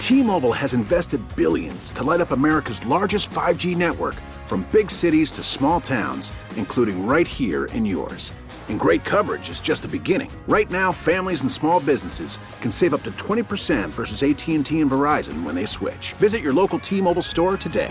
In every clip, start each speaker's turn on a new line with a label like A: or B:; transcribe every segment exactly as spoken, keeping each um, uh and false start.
A: T-Mobile has invested billions to light up America's largest five G network, from big cities to small towns, including right here in yours. And great coverage is just the beginning. Right now, families and small businesses can save up to twenty percent versus A T and T and Verizon when they switch. Visit your local T-Mobile store today.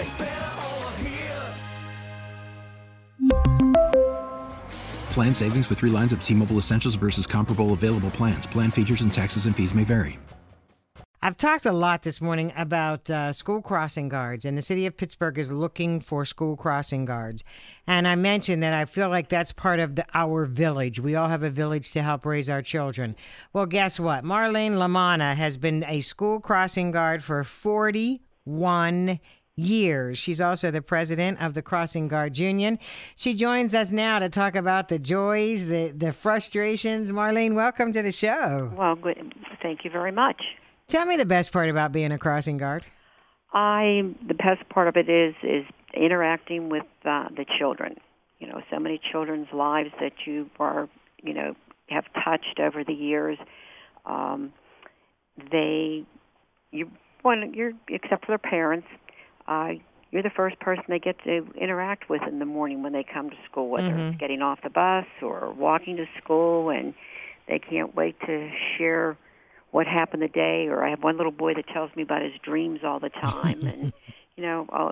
B: Plan savings with three lines of T-Mobile Essentials versus comparable available plans. Plan features and taxes and fees may vary.
C: I've talked a lot this morning about uh, school crossing guards, and the city of Pittsburgh is looking for school crossing guards. And I mentioned that I feel like that's part of the, our village. We all have a village to help raise our children. Well, guess what? Marlene Lamanna has been a school crossing guard for forty-one years. She's also the president of the Crossing Guards Union. She joins us now to talk about the joys, the, the frustrations. Marlene, welcome to the show.
D: Well, good. Thank you very much.
C: Tell me the best part about being a crossing guard.
D: I the best part of it is is interacting with uh, the children. You know, so many children's lives that you are, you know, have touched over the years. Um, they, you, when you're except for their parents, uh, you're the first person they get to interact with in the morning when they come to school, whether
C: Mm-hmm.
D: it's getting off the bus or walking to school, and they can't wait to share what happened the day. Or I have one little boy that tells me about his dreams all the time, and you know, I'll,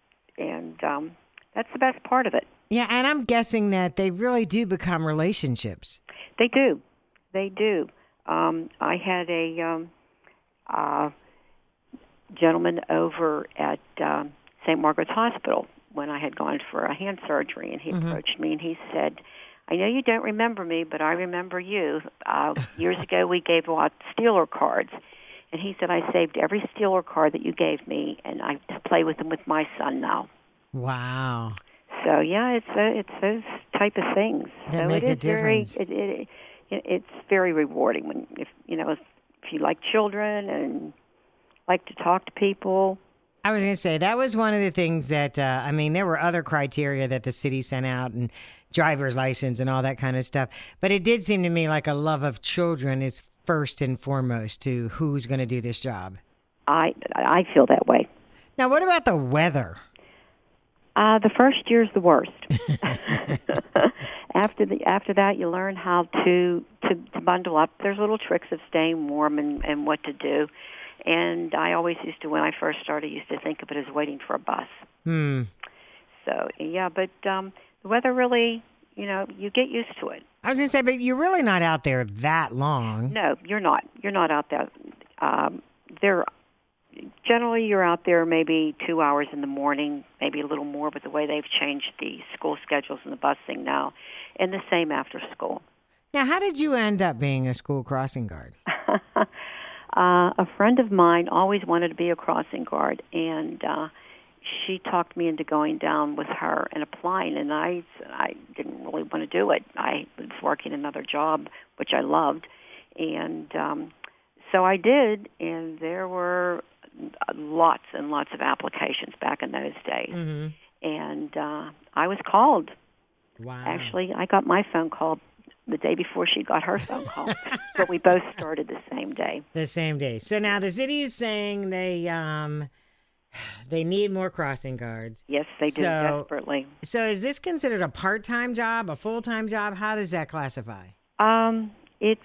D: and um, that's the best part of it.
C: Yeah, and I'm guessing that they really do become relationships.
D: They do, they do. Um, I had a um, uh, gentleman over at um, Saint Margaret's Hospital when I had gone for a hand surgery, and he
C: Mm-hmm.
D: approached me and he said, I know you don't remember me, but I remember you. Uh, years ago, we gave out Steeler cards. And he said, I saved every Steeler card that you gave me, and I play with them with my son now.
C: Wow.
D: So, yeah, it's uh, it's those type of things.
C: That
D: so
C: make
D: it
C: a
D: is very,
C: difference.
D: it, it, it, it's very rewarding when, if you know, if, if you like children and like to talk to people.
C: I was going to say, that was one of the things that, uh, I mean, there were other criteria that the city sent out, and driver's license and all that kind of stuff. But it did seem to me like a love of children is first and foremost to who's going to do this job.
D: I I feel that way.
C: Now, what about the weather?
D: Uh, the first year's the worst. after the after that, you learn how to, to, to bundle up. There's little tricks of staying warm and, and what to do. And I always used to, when I first started, used to think of it as waiting for a bus.
C: Hmm.
D: So, yeah, but um, the weather really, you know, you get used to it.
C: I was going to say, but you're really not out there that long.
D: No, you're not. You're not out there. Um, there, generally, you're out there maybe two hours in the morning, maybe a little more, with the way they've changed the school schedules and the busing now, and the same after school.
C: Now, how did you end up being a school crossing guard?
D: Uh, a friend of mine always wanted to be a crossing guard, and uh, she talked me into going down with her and applying, and I, I didn't really want to do it. I was working another job, which I loved, and um, so I did, and there were lots and lots of applications back in those days,
C: Mm-hmm.
D: and uh, I was called.
C: Wow.
D: Actually, I got my phone call the day before she got her phone call, but we both started the same day.
C: The same day. So now the city is saying they um they need more crossing guards.
D: Yes, they do,
C: So-
D: desperately.
C: So is this considered a part-time job, a full-time job? How does that classify?
D: Um, it's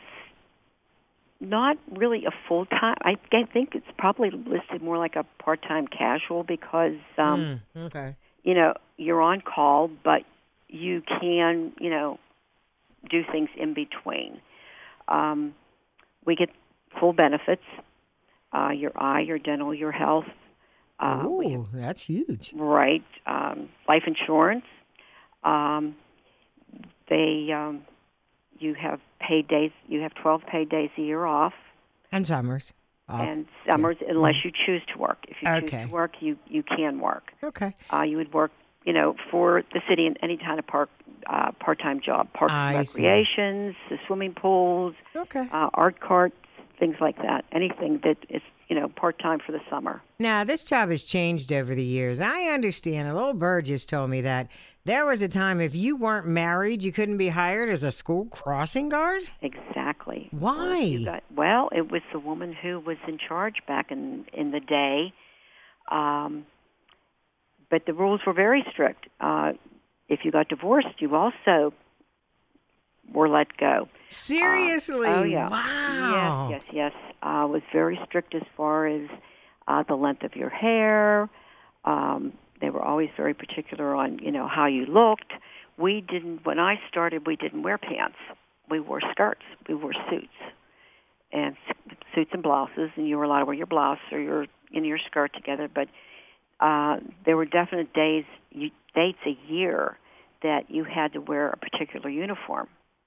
D: not really a full-time. I g- think it's probably listed more like a part-time casual because, um,
C: Mm, okay.
D: you know, you're on call, but you can, you know, do things in between. Um, we get full benefits, uh, your eye, your dental, your health. Uh,
C: Ooh,
D: we have,
C: that's huge.
D: right, um, life insurance. Um, they, um, you have paid days. You have twelve paid days a year off,
C: And summers. off.
D: and summers, unless you choose to work. If you
C: Okay.
D: choose to work, you you can work.
C: Okay.
D: Uh, you would work, you know, for the city in any kind of park, uh, part-time job, parks and
C: I see.
D: recreations, the swimming pools,
C: Okay.
D: uh, art carts, things like that. Anything that is, you know, part-time for the summer.
C: Now, this job has changed over the years. I understand. A little bird just told me that there was a time if you weren't married, you couldn't be hired as a school crossing guard?
D: Exactly.
C: Why?
D: You got, well, it was the woman who was in charge back in, in the day. Um, but the rules were very strict. Uh, if you got divorced, you also were let go.
C: Seriously?
D: Uh, oh, yeah.
C: Wow.
D: Yes, yes, yes. Uh, it was very strict as far as uh, the length of your hair. Um, they were always very particular on, you know, how you looked. We didn't, when I started, we didn't wear pants. We wore skirts. We wore suits. And suits and blouses, and you were allowed to wear your blouse or your, you know, your skirt together. But uh, there were definite days, you, dates a year that you had to wear a particular uniform.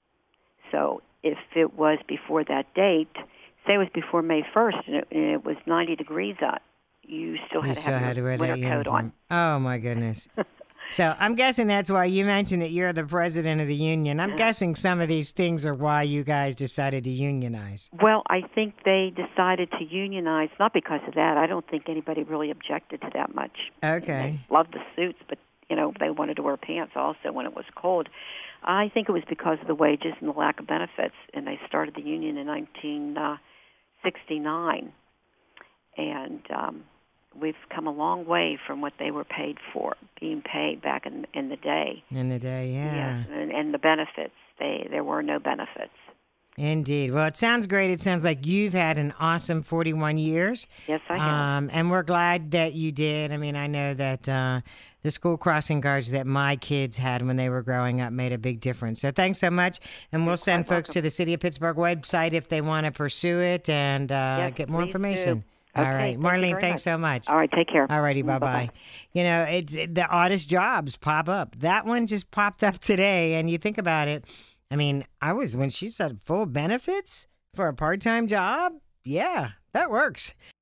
D: So if it was before that date, say it was before May first, and it, and it was ninety degrees out, you still had
C: You
D: to
C: still
D: have
C: had to
D: your
C: wear
D: winter
C: that
D: coat
C: uniform.
D: on.
C: Oh, my goodness. So I'm guessing that's why you mentioned that you're the president of the union. I'm guessing some of these things are why you guys decided to unionize.
D: Well, I think they decided to unionize, not because of that. I don't think anybody really objected to that much.
C: Okay.
D: They loved the suits, but, you know, they wanted to wear pants also when it was cold. I think it was because of the wages and the lack of benefits, and they started the union in nineteen sixty-nine. And um, we've come a long way from what they were paid for, being paid back in in the day.
C: In the day, yeah.
D: Yes, and, and the benefits. They there were no benefits.
C: Indeed. Well, it sounds great. It sounds like you've had an awesome forty-one years.
D: Yes, I have.
C: Um, and we're glad that you did. I mean, I know that uh, the school crossing guards that my kids had when they were growing up made a big difference. So thanks so much. And we'll send folks
D: welcome.
C: to the City of Pittsburgh website if they want to pursue it and uh,
D: Yes,
C: get more
D: please
C: information.
D: do.
C: All
D: Okay,
C: right.
D: thank you
C: Marlene,
D: very
C: thanks
D: much.
C: so much.
D: All right, take care.
C: All righty,
D: Bye-bye.
C: bye-bye. You know, it's the oddest jobs pop up. That one just popped up today, and you think about it. I mean, I was, when she said full benefits for a part-time job, yeah, that works.